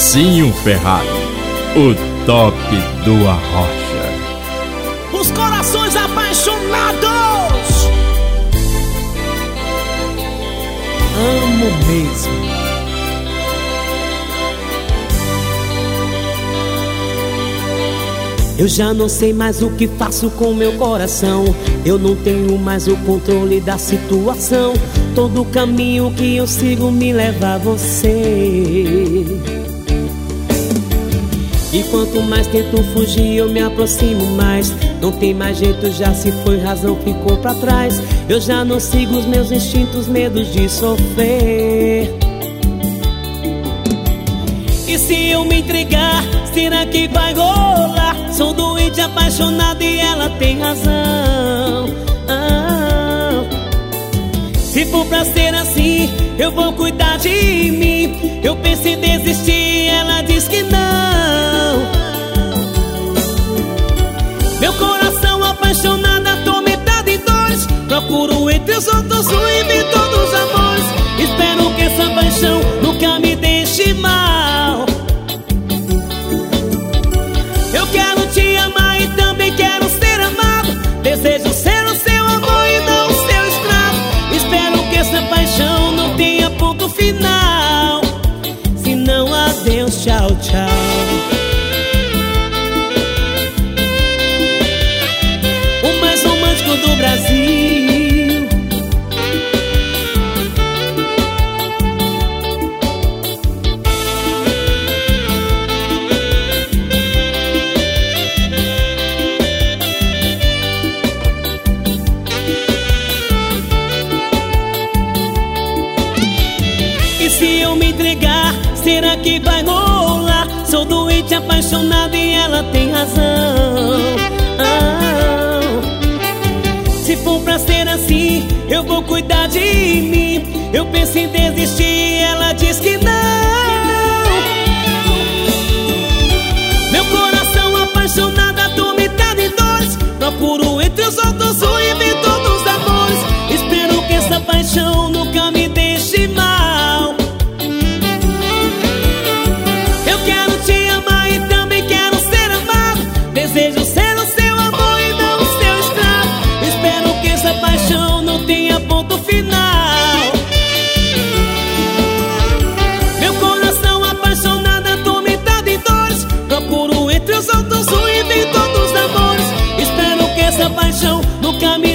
Marcinho Ferrari, o top do Arrocha. Os corações apaixonados. Amo mesmo. Eu já não sei mais o que faço com meu coração. Eu não tenho mais o controle da situação. Todo caminho que eu sigo me leva a você. E quanto mais tento fugir, eu me aproximo mais. Não tem mais jeito, já se foi, razão ficou pra trás. Eu já não sigo os meus instintos, medos de sofrer. E se eu me entregar, será que vai rolar? Sou doente, apaixonado e ela tem razão. Se for pra ser assim, eu vou cuidar de mim. Eu penso em desistir, ela diz que não. Meu coração apaixonado, atormentado em dores. Procuro entre os outros o inventor dos amores. Espero que essa paixão nunca me deixe mal. Eu quero te amar e também quero ser amado. Desejo ser o seu amor e não o seu escravo. Espero que essa paixão não tenha ponto final. Se não, adeus, tchau, tchau. O mais romântico do Brasil. Se eu me entregar, será que vai rolar? Sou doente, apaixonado e ela tem razão. Se for pra ser assim, eu vou cuidar de mim. Eu penso em desistir, ela diz que não. Meu coração apaixonado, atormentado em dores. Procuro entre os outros o inventor dos amores. Espero que essa paixão nunca me deixe mal. Desejo ser o seu amor e não o seu escravo. Espero que essa paixão não tenha ponto final. Meu coração apaixonado, atormentado em dores. Procuro entre os outros o inventor dos amores. Espero que essa paixão nunca me